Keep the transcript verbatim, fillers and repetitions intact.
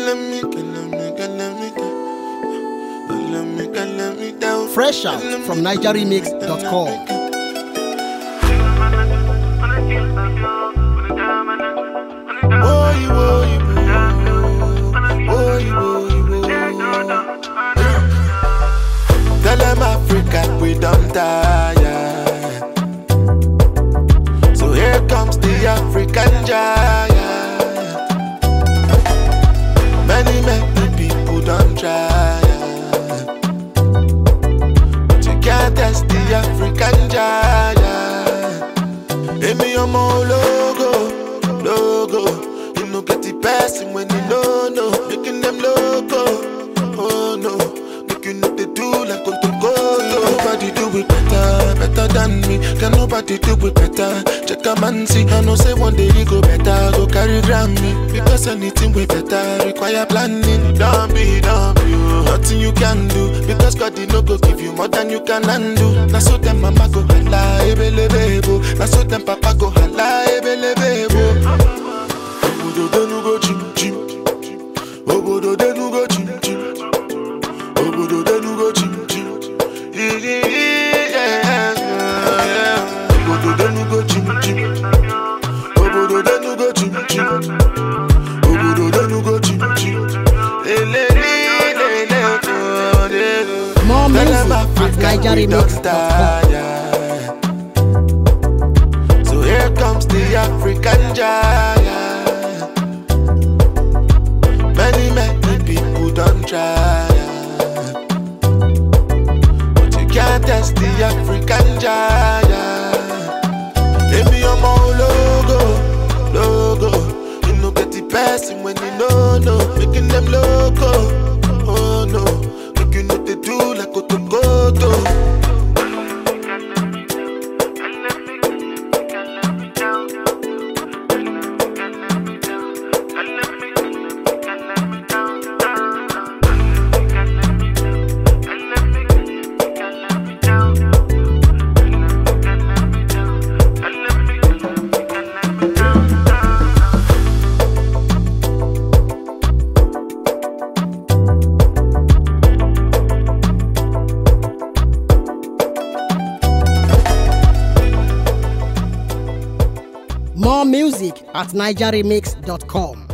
Fresh out from niger remix dot com. Tell them Africa we don't tire. So here comes the African giant. Many, many people don't try, but you can't test the African giant. Hey, me, I'm all logo, logo. You know, get the person when you know, no. Making them loco, oh no. Making up the do like go to go. Nobody do it better, better than me. Can nobody do it better? Check a man see. I know say one day he go better, go carry Grammy. Because anything we better require planning. Don't be, don't be, oh. Nothing you can do. Because God did not go give you more than you can undo. Now so them mama go hala, ebele bebo. Now so them papa go hala, ebele bebo. Obodo denu go chim chim. Obodo denu go chim chim. Obodo denu go chim chim. Obodo denu go chim chim. Obodo denu go chim chim. Obodo denu go chim chim. More music at niger remix dot com. So here comes the African giant. Many, many people don't try, but you can't test the African giant. Hey, me, I'm all logo, logo. You know, get the person when you know, no. Making them loco, oh no. Making up the do like go to go to. More music at niger remix dot com.